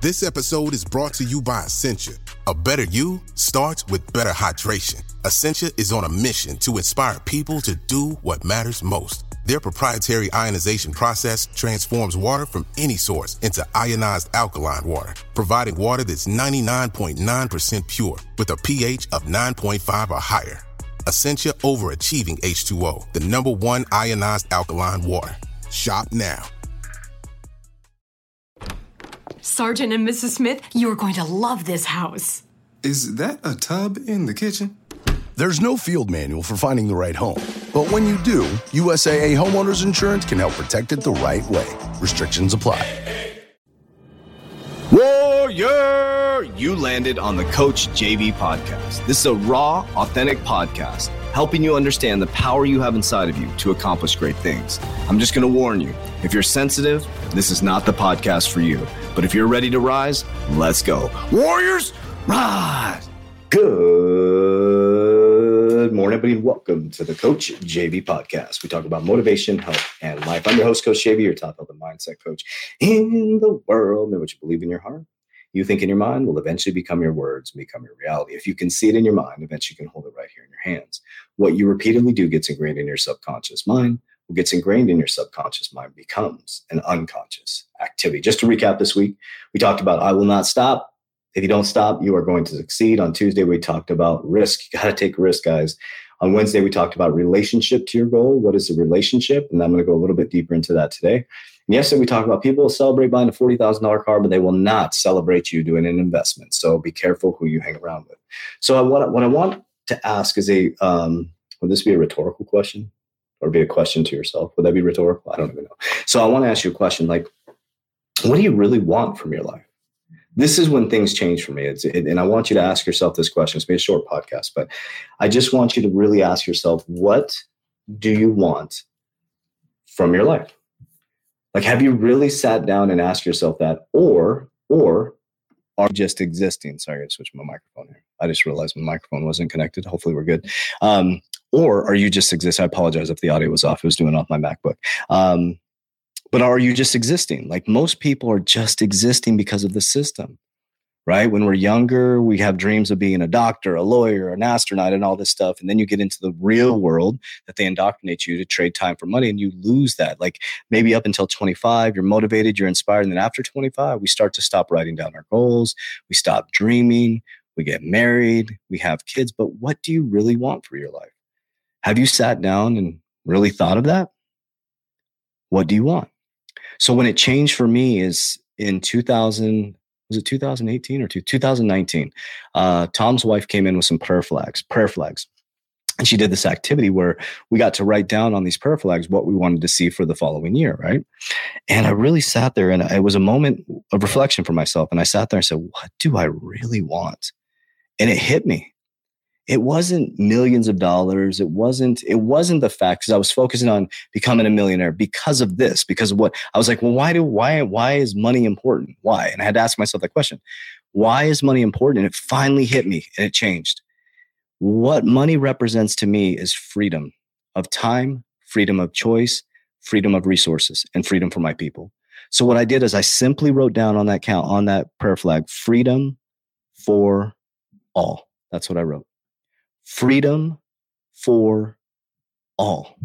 This episode is brought to you by Essentia. A better you starts with better hydration. Essentia is on a mission to inspire people to do what matters most. Their proprietary ionization process transforms water from any source into ionized alkaline water, providing water that's 99.9% pure with a pH of 9.5 or higher. Essentia overachieving H2O, the #1 ionized alkaline water. Shop now. Sergeant and Mrs. Smith, you're going to love this house. Is that a tub in the kitchen? There's no field manual for finding the right home. But when you do, USAA Homeowners Insurance can help protect it the right way. Restrictions apply. Warrior! You landed on the Coach JV podcast. This is a raw, authentic podcast, helping you understand the power you have inside of you to accomplish great things. I'm just going to warn you, if you're sensitive, this is not the podcast for you. But if you're ready to rise, let's go. Warriors, rise! Good morning, everybody, and welcome to the Coach JV podcast. We talk about motivation, health, and life. I'm your host, Coach JV, your top health and mindset coach in the world. Know what you believe in your heart. You think in your mind will eventually become your words, become your reality. If you can see it in your mind, eventually you can hold it right here in your hands. What you repeatedly do gets ingrained in your subconscious mind. What gets ingrained in your subconscious mind becomes an unconscious activity. Just to recap this week, we talked about I will not stop. If you don't stop, you are going to succeed. On Tuesday, we talked about risk. You got to take a risk, guys. On Wednesday, we talked about relationship to your goal. What is the relationship? And I'm going to go a little bit deeper into that today. And yesterday, we talked about people will celebrate buying a $40,000 car, but they will not celebrate you doing an investment. So be careful who you hang around with. So what I want to ask is would this be a rhetorical question or be a question to yourself? Would that be rhetorical? I don't even know. So I want to ask you a question like, what do you really want from your life? This is when things change for me. And I want you to ask yourself this question. It's been a short podcast, but I just want you to really ask yourself, what do you want from your life? Like, have you really sat down and asked yourself that? Or are you just existing? Sorry, I got to switch my microphone here. I just realized my microphone wasn't connected. Hopefully we're good. Or are you just existing? I apologize if the audio was off. It was doing off my MacBook. But are you just existing? Like most people are just existing because of the system, right? When we're younger, we have dreams of being a doctor, a lawyer, an astronaut, and all this stuff. And then you get into the real world that they indoctrinate you to trade time for money, and you lose that. Like maybe up until 25, you're motivated, you're inspired. And then after 25, we start to stop writing down our goals. We stop dreaming. We get married. We have kids. But what do you really want for your life? Have you sat down and really thought of that? What do you want? So when it changed for me is in 2018 or 2019, Tom's wife came in with some prayer flags. And she did this activity where we got to write down on these prayer flags what we wanted to see for the following year, right? And I really sat there and it was a moment of reflection for myself. And I sat there and said, what do I really want? And it hit me. It wasn't millions of dollars. It wasn't the fact, because I was focusing on becoming a millionaire because of this, because of what I was like, well, why is money important? Why? And I had to ask myself that question. Why is money important? And it finally hit me and it changed. What money represents to me is freedom of time, freedom of choice, freedom of resources, and freedom for my people. So what I did is I simply wrote down on that prayer flag, freedom for all. That's what I wrote. Freedom for all.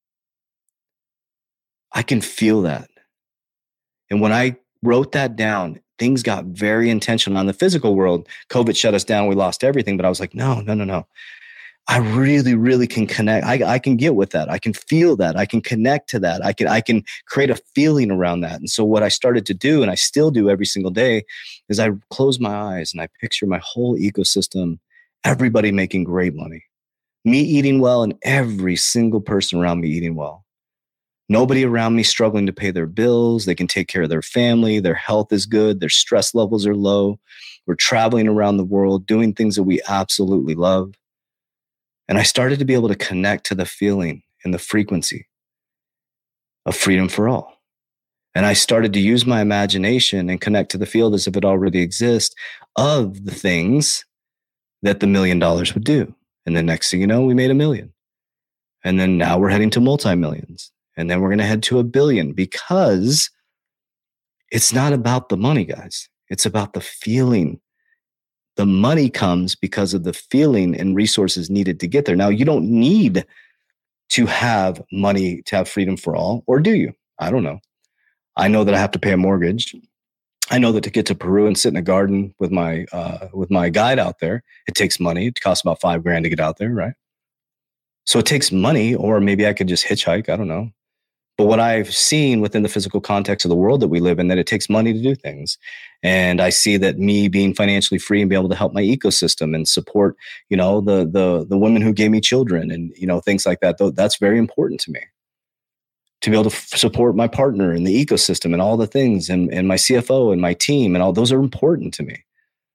I can feel that. And when I wrote that down, things got very intentional. On the physical world, COVID shut us down. We lost everything. But I was like, no. I really, really can connect. I can get with that. I can feel that. I can connect to that. I can create a feeling around that. And so what I started to do, and I still do every single day, is I close my eyes and I picture my whole ecosystem, everybody making great money, me eating well, and every single person around me eating well. Nobody around me struggling to pay their bills. They can take care of their family. Their health is good. Their stress levels are low. We're traveling around the world, doing things that we absolutely love. And I started to be able to connect to the feeling and the frequency of freedom for all. And I started to use my imagination and connect to the field as if it already exists of the things that the $1 million would do. And the next thing you know, we made $1 million. And then now we're heading to multi-millions. And then we're going to head to $1 billion, because it's not about the money, guys. It's about the feeling. The money comes because of the feeling and resources needed to get there. Now, you don't need to have money to have freedom for all, or do you? I don't know. I know that I have to pay a mortgage. I know that to get to Peru and sit in a garden with my guide out there, it takes money. It costs about $5,000 to get out there, right? So it takes money, or maybe I could just hitchhike. I don't know. But what I've seen within the physical context of the world that we live in, that it takes money to do things. And I see that me being financially free and be able to help my ecosystem and support, the women who gave me children and, things like that. That's very important to me. To be able to support my partner and the ecosystem and all the things and my CFO and my team and all those are important to me.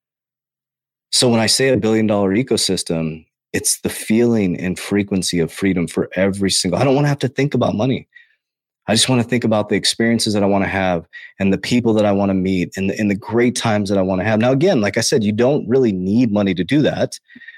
So when I say $1 billion ecosystem, it's the feeling and frequency of freedom for every single. I don't want to have to think about money. I just want to think about the experiences that I want to have and the people that I want to meet and the great times that I want to have. Now, again, like I said, you don't really need money to do that,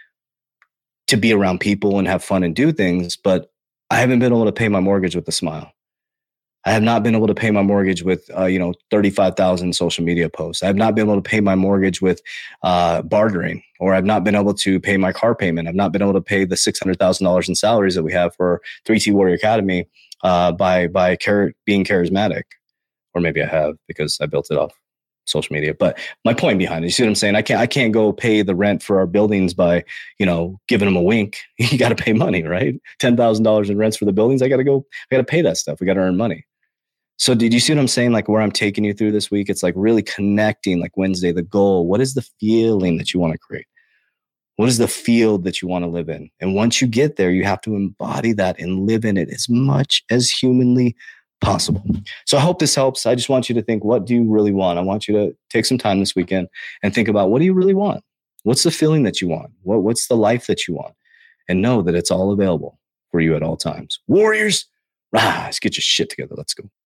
to be around people and have fun and do things. But I haven't been able to pay my mortgage with a smile. I have not been able to pay my mortgage with, 35,000 social media posts. I have not been able to pay my mortgage with bartering, or I've not been able to pay my car payment. I've not been able to pay the $600,000 in salaries that we have for 3T Warrior Academy by being charismatic. Or maybe I have, because I built it off social media. But my point behind it, you see what I'm saying? I can't go pay the rent for our buildings by, giving them a wink. You got to pay money, right? $10,000 in rents for the buildings. I got to pay that stuff. We got to earn money. So did you see what I'm saying? Like where I'm taking you through this week, it's like really connecting, like Wednesday, the goal. What is the feeling that you want to create? What is the field that you want to live in? And once you get there, you have to embody that and live in it as much as humanly possible. So I hope this helps. I just want you to think, what do you really want? I want you to take some time this weekend and think about, what do you really want? What's the feeling that you want? What's the life that you want? And know that it's all available for you at all times. Warriors, rise, get your shit together. Let's go.